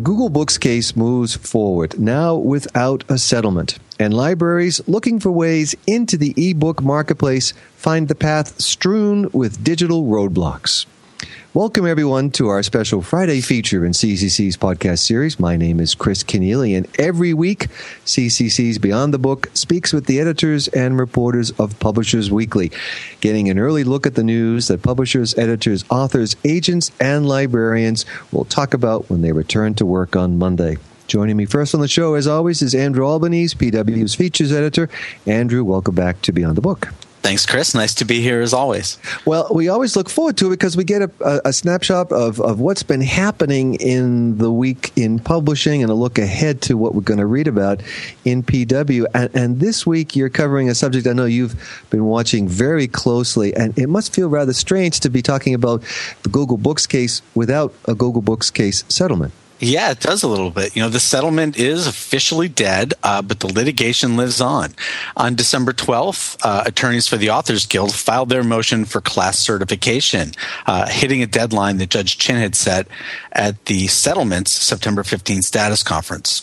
Google Books case moves forward, now without a settlement. And libraries looking for ways into the ebook marketplace find the path strewn with digital roadblocks. Welcome, everyone, to our special Friday feature in CCC's podcast series. My name is Chris Kenneally, and every week, CCC's Beyond the Book speaks with the editors and reporters of Publishers Weekly, getting an early look at the news that publishers, editors, authors, agents, and librarians will talk about when they return to work on Monday. Joining me first on the show, as always, is Andrew Albanese, PW's features editor. Andrew, welcome back to Beyond the Book. Thanks, Chris. Nice to be here as always. Well, we always look forward to it because we get a snapshot of what's been happening in the week in publishing and a look ahead to what we're going to read about in PW. And this week you're covering a subject I know you've been watching very closely, and it must feel rather strange to be talking about the Google Books case without a Google Books case settlement. Yeah, it does a little bit. You know, the settlement is officially dead, but the litigation lives on. On December 12th, attorneys for the Authors Guild filed their motion for class certification, hitting a deadline that Judge Chin had set at the settlement's September 15th status conference.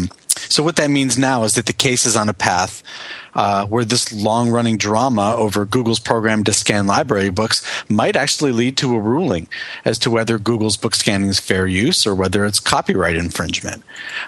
So what that means now is that the case is on a path where this long-running drama over Google's program to scan library books might actually lead to a ruling as to whether Google's book scanning is fair use or whether it's copyright infringement.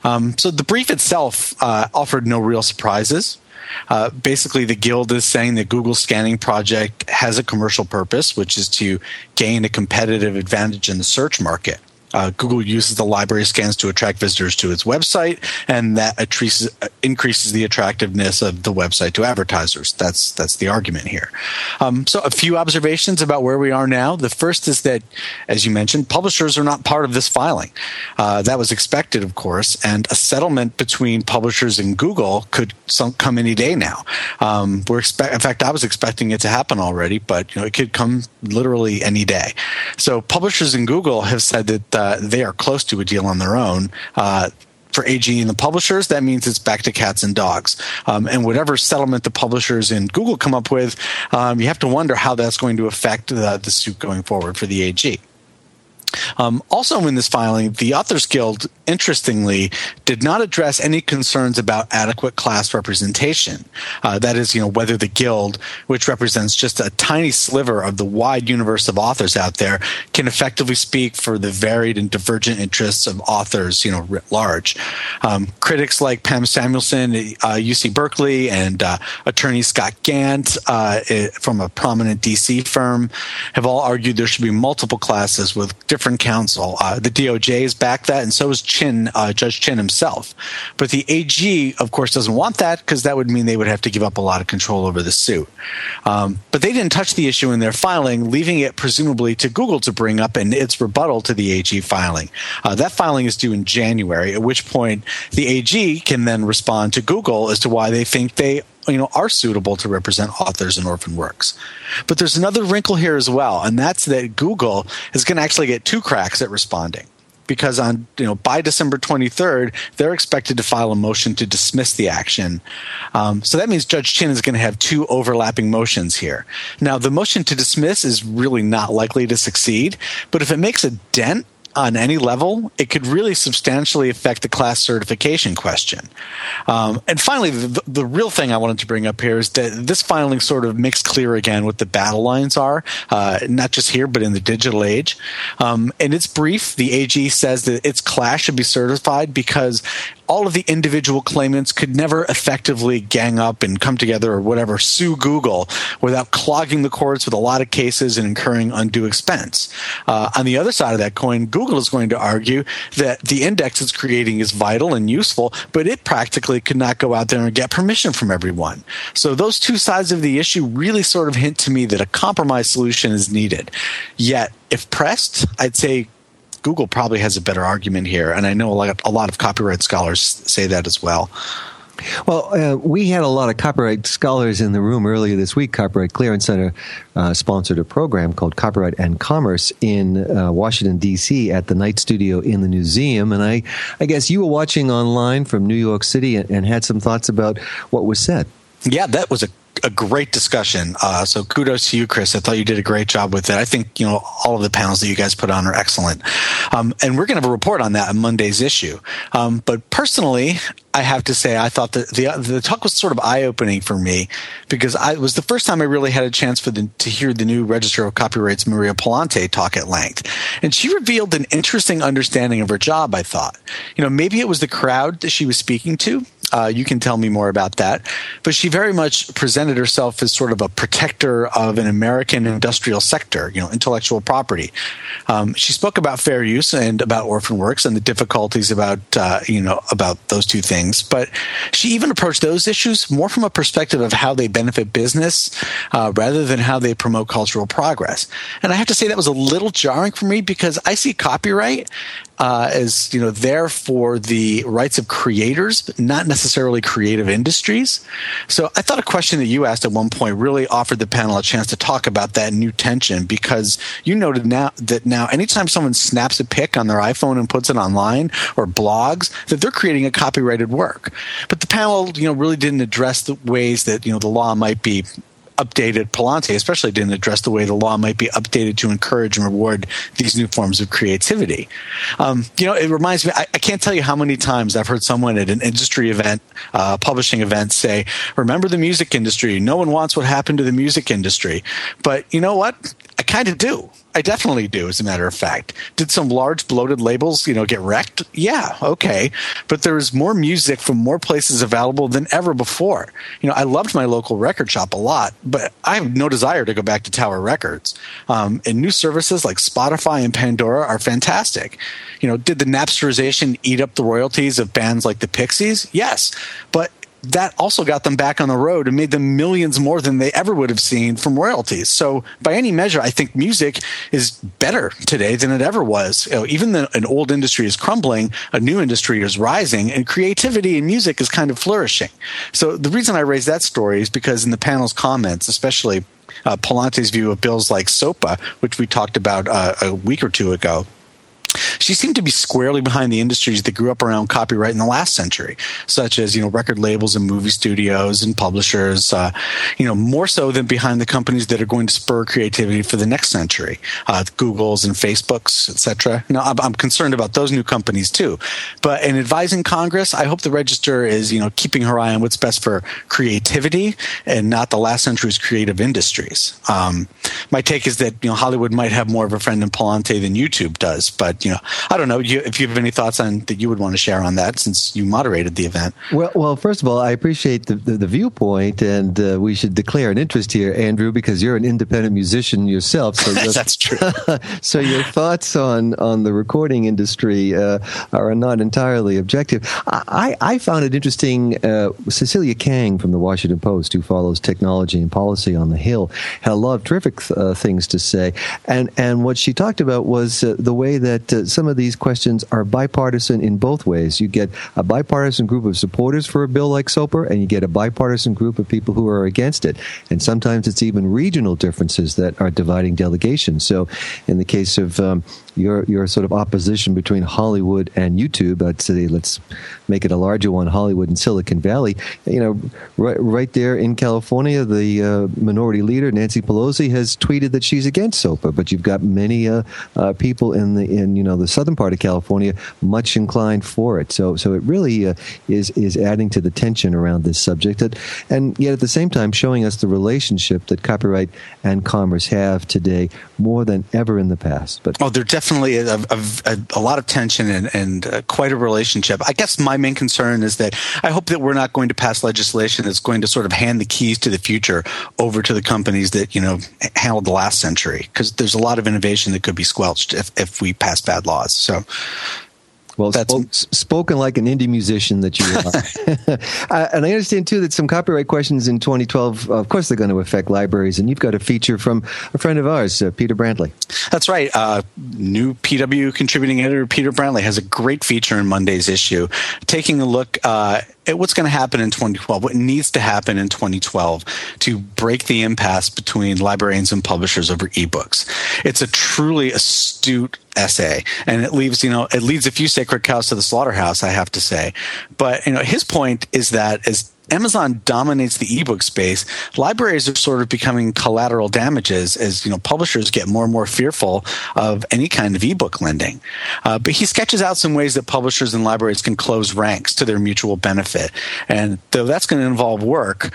So the brief itself offered no real surprises. Basically, the Guild is saying that Google's scanning project has a commercial purpose, which is to gain a competitive advantage in the search market. Google uses the library scans to attract visitors to its website, and that increases the attractiveness of the website to advertisers. That's the argument here. So a few observations about where we are now. The first is that, as you mentioned, publishers are not part of this filing. That was expected, of course, and a settlement between publishers and Google could come any day now. In fact, I was expecting it to happen already, but it could come literally any day. So publishers and Google have said that they are close to a deal on their own. For AG and the publishers, that means it's back to cats and dogs. And whatever settlement the publishers and Google come up with, you have to wonder how that's going to affect the suit going forward for the AG. Also in this filing, the Authors Guild, interestingly, did not address any concerns about adequate class representation. That is, whether the Guild, which represents just a tiny sliver of the wide universe of authors out there, can effectively speak for the varied and divergent interests of authors, writ large. Critics like Pam Samuelson at UC Berkeley and attorney Scott Gant from a prominent DC firm have all argued there should be multiple classes with different counsel. The DOJ has backed that, and so is Judge Chin himself. But the AG, of course, doesn't want that because that would mean they would have to give up a lot of control over the suit. But they didn't touch the issue in their filing, leaving it presumably to Google to bring up in its rebuttal to the AG filing. That filing is due in January, at which point the AG can then respond to Google as to why they think they are suitable to represent authors in orphan works. But there's another wrinkle here as well, and that's that Google is going to actually get two cracks at responding. Because by December 23rd, they're expected to file a motion to dismiss the action. So that means Judge Chin is going to have two overlapping motions here. Now, the motion to dismiss is really not likely to succeed, but if it makes a dent on any level, it could really substantially affect the class certification question. And finally, the real thing I wanted to bring up here is that this filing sort of makes clear again what the battle lines are, not just here, but in the digital age. In its brief, the AG says that its class should be certified because all of the individual claimants could never effectively gang up and come together or whatever, sue Google without clogging the courts with a lot of cases and incurring undue expense. On the other side of that coin, Google is going to argue that the index it's creating is vital and useful, but it practically could not go out there and get permission from everyone. So those two sides of the issue really sort of hint to me that a compromise solution is needed. Yet, if pressed, I'd say Google probably has a better argument here, and I know a lot of copyright scholars say that as well. Well, we had a lot of copyright scholars in the room earlier this week. Copyright Clearance Center sponsored a program called Copyright and Commerce in Washington, D.C. at the Night Studio in the Newseum. And I guess you were watching online from New York City and had some thoughts about what was said. Yeah, that was a great discussion. So kudos to you, Chris. I thought you did a great job with it. I think, all of the panels that you guys put on are excellent. And we're going to have a report on that on Monday's issue. But personally, I have to say, I thought that the talk was sort of eye-opening for me because it was the first time I really had a chance to hear the new Register of Copyrights, Maria Palante, talk at length. And she revealed an interesting understanding of her job, I thought. Maybe it was the crowd that she was speaking to. You can tell me more about that. But she very much presented herself as sort of a protector of an American industrial sector, intellectual property. She spoke about fair use and about orphan works and the difficulties about those two things. But she even approached those issues more from a perspective of how they benefit business rather than how they promote cultural progress. And I have to say that was a little jarring for me because I see copyright as there for the rights of creators, but not necessarily creative industries. So I thought a question that you asked at one point really offered the panel a chance to talk about that new tension, because you noted now anytime someone snaps a pic on their iPhone and puts it online or blogs, that they're creating a copyrighted work. But the panel really didn't address the ways that the law might be updated. Palante especially didn't address the way the law might be updated to encourage and reward these new forms of creativity. It reminds me, I can't tell you how many times I've heard someone at an industry event, publishing event, say, remember the music industry. No one wants what happened to the music industry. But you know what? I kind of do. I definitely do, as a matter of fact. Did some large bloated labels, get wrecked? Yeah, okay. But there's more music from more places available than ever before. I loved my local record shop a lot, but I have no desire to go back to Tower Records. And new services like Spotify and Pandora are fantastic. Did the Napsterization eat up the royalties of bands like the Pixies? Yes. But that also got them back on the road and made them millions more than they ever would have seen from royalties. So by any measure, I think music is better today than it ever was. Even though an old industry is crumbling, a new industry is rising, and creativity in music is kind of flourishing. So the reason I raise that story is because in the panel's comments, especially Palante's view of bills like SOPA, which we talked about a week or two ago, she seemed to be squarely behind the industries that grew up around copyright in the last century, such as, record labels and movie studios and publishers, more so than behind the companies that are going to spur creativity for the next century, Googles and Facebooks, etc. Now, I'm concerned about those new companies too. But in advising Congress, I hope the Register is, keeping her eye on what's best for creativity and not the last century's creative industries. My take is that, Hollywood might have more of a friend in Palante than YouTube does, but I don't know if you have any thoughts that you would want to share on that, since you moderated the event. Well, first of all, I appreciate the viewpoint, and we should declare an interest here, Andrew, because you're an independent musician yourself. So that's true. So your thoughts on the recording industry are not entirely objective. I found it interesting. Cecilia Kang from the Washington Post, who follows technology and policy on the Hill, had a lot of terrific things to say, and what she talked about was the way that some of these questions are bipartisan in both ways. You get a bipartisan group of supporters for a bill like SOPA, and you get a bipartisan group of people who are against it. And sometimes it's even regional differences that are dividing delegations. So in the case of your sort of opposition between Hollywood and YouTube, I'd say let's make it a larger one, Hollywood and Silicon Valley. Right there in California, the minority leader, Nancy Pelosi, has tweeted that she's against SOPA, but you've got many people in the southern part of California much inclined for it. So it really is adding to the tension around this subject, and yet at the same time showing us the relationship that copyright and commerce have today more than ever in the past. But there definitely is a lot of tension and quite a relationship. I guess my main concern is that I hope that we're not going to pass legislation that's going to sort of hand the keys to the future over to the companies that handled the last century, because there's a lot of innovation that could be squelched if we pass bad laws. So, well, spoken like an indie musician that you are. And I understand, too, that some copyright questions in 2012, of course, they're going to affect libraries. And you've got a feature from a friend of ours, Peter Brantley. That's right. New PW contributing editor Peter Brantley has a great feature in Monday's issue, taking a look at what's going to happen in 2012, what needs to happen in 2012 to break the impasse between librarians and publishers over ebooks. It's a truly astute essay, and it leaves a few sacred cows to the slaughterhouse, I have to say. But his point is that as Amazon dominates the ebook space, libraries are sort of becoming collateral damages as publishers get more and more fearful of any kind of ebook lending. But he sketches out some ways that publishers and libraries can close ranks to their mutual benefit. And though that's going to involve work,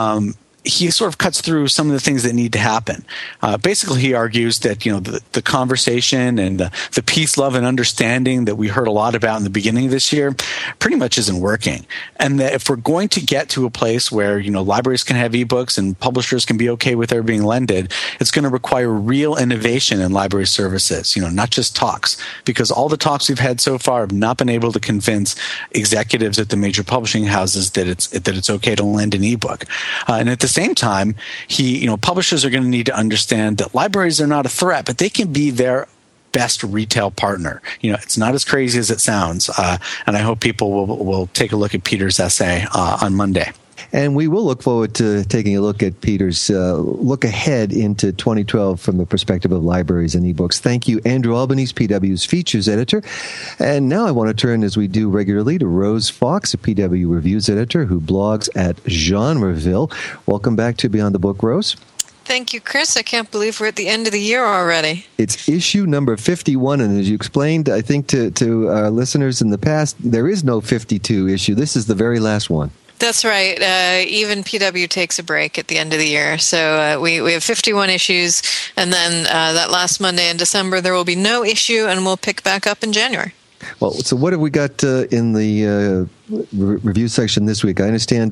he sort of cuts through some of the things that need to happen. Basically, he argues that the conversation and the peace, love, and understanding that we heard a lot about in the beginning of this year pretty much isn't working. And that if we're going to get to a place where libraries can have ebooks and publishers can be okay with their being lended, it's going to require real innovation in library services. Not just talks, because all the talks we've had so far have not been able to convince executives at the major publishing houses that it's okay to lend an ebook. And at the same time, publishers are going to need to understand that libraries are not a threat, but they can be their best retail partner. It's not as crazy as it sounds, and I hope people will take a look at Peter's essay on Monday. And we will look forward to taking a look at Peter's look ahead into 2012 from the perspective of libraries and ebooks. Thank you, Andrew Albanese, PW's features editor. And now I want to turn, as we do regularly, to Rose Fox, a PW Reviews editor who blogs at Genreville. Welcome back to Beyond the Book, Rose. Thank you, Chris. I can't believe we're at the end of the year already. It's issue number 51, and as you explained, I think, to our listeners in the past, there is no 52 issue. This is the very last one. That's right. Even PW takes a break at the end of the year. So we have 51 issues, and then that last Monday in December, there will be no issue, and we'll pick back up in January. Well, so what have we got in the review section this week? I understand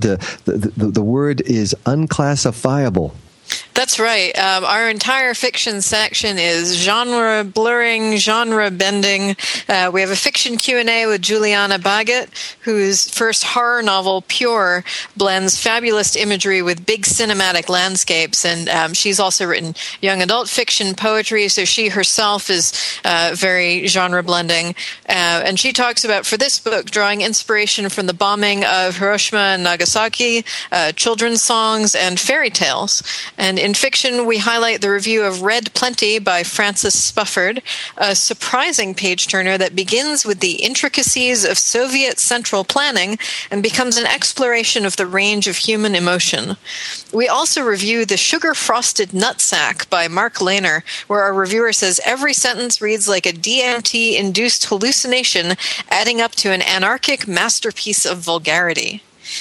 the word is unclassifiable. That's right. Our entire fiction section is genre blurring, genre bending. We have a fiction Q&A with Juliana Baggett, whose first horror novel, Pure, blends fabulous imagery with big cinematic landscapes. And she's also written young adult fiction, poetry, so she herself is very genre blending. And she talks about, for this book, drawing inspiration from the bombing of Hiroshima and Nagasaki, children's songs, and fairy tales. And in fiction, we highlight the review of Red Plenty by Francis Spufford, a surprising page-turner that begins with the intricacies of Soviet central planning and becomes an exploration of the range of human emotion. We also review The Sugar-Frosted Nutsack by Mark Lehner, where our reviewer says every sentence reads like a DMT-induced hallucination, adding up to an anarchic masterpiece of vulgarity.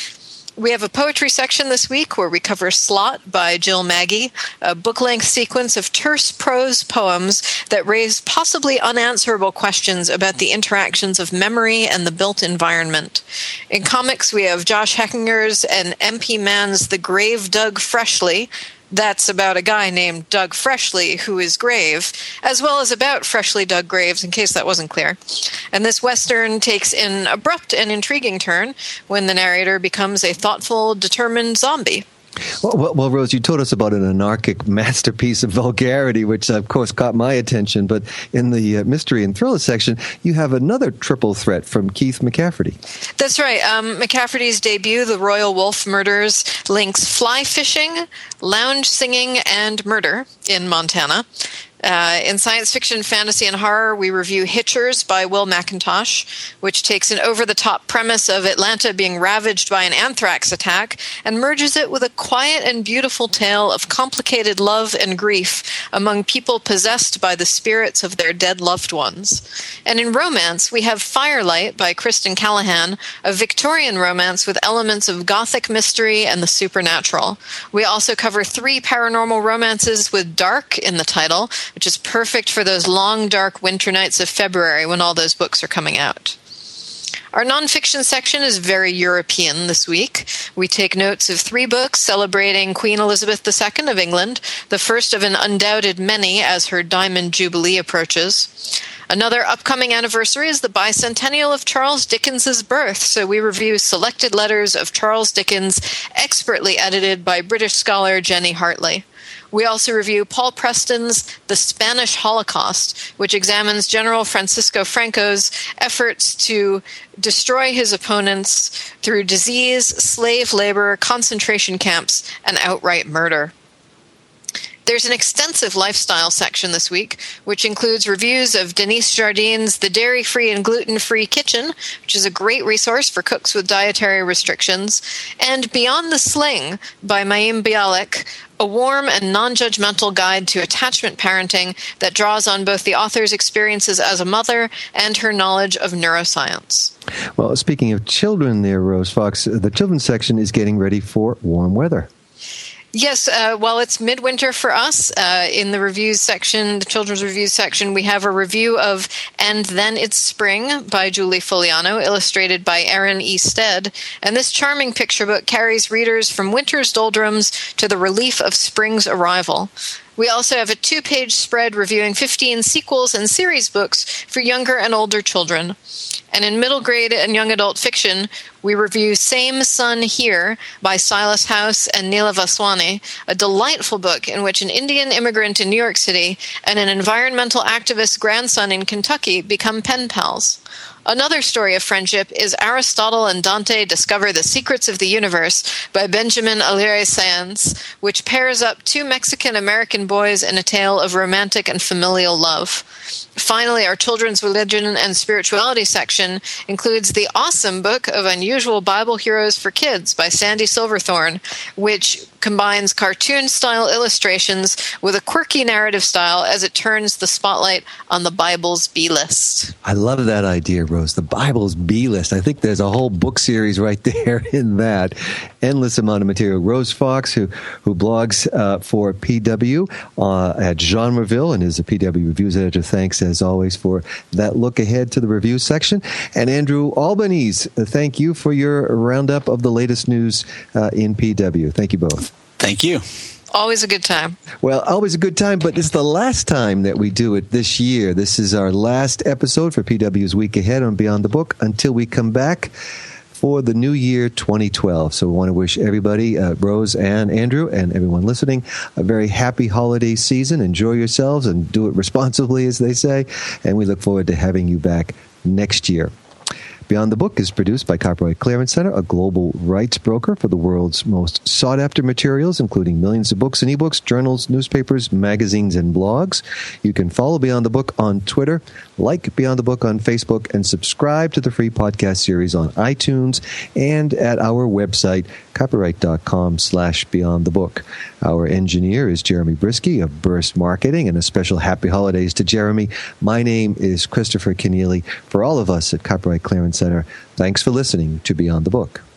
We have a poetry section this week where we cover Slot by Jill Maggie, a book-length sequence of terse prose poems that raise possibly unanswerable questions about the interactions of memory and the built environment. In comics, we have Josh Heckinger's and MP Mann's The Grave Dug Freshly. That's about a guy named Doug Freshly, who is grave, as well as about freshly dug graves, in case that wasn't clear. And this Western takes an abrupt and intriguing turn when the narrator becomes a thoughtful, determined zombie. Well, Rose, you told us about an anarchic masterpiece of vulgarity, which, of course, caught my attention. But in the mystery and thriller section, you have another triple threat from Keith McCafferty. That's right. McCafferty's debut, The Royal Wolf Murders, links fly fishing, lounge singing, and murder in Montana. In science fiction, fantasy, and horror, we review Hitchers by Will McIntosh, which takes an over-the-top premise of Atlanta being ravaged by an anthrax attack and merges it with a quiet and beautiful tale of complicated love and grief among people possessed by the spirits of their dead loved ones. And in romance, we have Firelight by Kristen Callahan, a Victorian romance with elements of gothic mystery and the supernatural. We also cover 3 paranormal romances with dark in the title, which is perfect for those long, dark winter nights of February when all those books are coming out. Our nonfiction section is very European this week. We take notes of 3 books celebrating Queen Elizabeth II of England, the first of an undoubted many as her Diamond Jubilee approaches. Another upcoming anniversary is the bicentennial of Charles Dickens's birth, so we review selected letters of Charles Dickens, expertly edited by British scholar Jenny Hartley. We also review Paul Preston's The Spanish Holocaust, which examines General Francisco Franco's efforts to destroy his opponents through disease, slave labor, concentration camps, and outright murder. There's an extensive lifestyle section this week, which includes reviews of Denise Jardin's The Dairy-Free and Gluten-Free Kitchen, which is a great resource for cooks with dietary restrictions, and Beyond the Sling by Mayim Bialik, a warm and non-judgmental guide to attachment parenting that draws on both the author's experiences as a mother and her knowledge of neuroscience. Well, speaking of children there, Rose Fox, the children's section is getting ready for warm weather. Yes, well, it's midwinter for us. In the reviews section, the children's reviews section, we have a review of And Then It's Spring by Julie Foliano, illustrated by Erin E. Stead. And this charming picture book carries readers from winter's doldrums to the relief of spring's arrival. We also have a 2-page spread reviewing 15 sequels and series books for younger and older children. And in middle grade and young adult fiction, we review Same Sun Here by Silas House and Neela Vaswani, a delightful book in which an Indian immigrant in New York City and an environmental activist's grandson in Kentucky become pen pals. Another story of friendship is Aristotle and Dante Discover the Secrets of the Universe by Benjamin Alire Sáenz, which pairs up 2 Mexican-American boys in a tale of romantic and familial love. Finally, our children's religion and spirituality section includes the awesome book of Unusual Bible Heroes for Kids by Sandy Silverthorne, which combines cartoon-style illustrations with a quirky narrative style as it turns the spotlight on the Bible's B-list. I love that idea, Rose. The Bible's B-list. I think there's a whole book series right there in that. Endless amount of material. Rose Fox, who blogs for PW at Genreville and is a PW Reviews editor. Thanks, as always, for that look ahead to the review section. And Andrew Albanese, thank you for your roundup of the latest news in PW. Thank you both. Thank you. Always a good time. Well, always a good time, but it's the last time that we do it this year. This is our last episode for PW's Week Ahead on Beyond the Book until we come back for the new year 2012. So we want to wish everybody, Rose and Andrew and everyone listening, a very happy holiday season. Enjoy yourselves and do it responsibly, as they say. And we look forward to having you back next year. Beyond the Book is produced by Copyright Clearance Center, a global rights broker for the world's most sought-after materials, including millions of books and ebooks, journals, newspapers, magazines, and blogs. You can follow Beyond the Book on Twitter, like Beyond the Book on Facebook, and subscribe to the free podcast series on iTunes and at our website, copyright.com/Beyond the Book. Our engineer is Jeremy Brisky of Burst Marketing, and a special happy holidays to Jeremy. My name is Christopher Keneally. For all of us at Copyright Clearance Center, thanks for listening to Beyond the Book.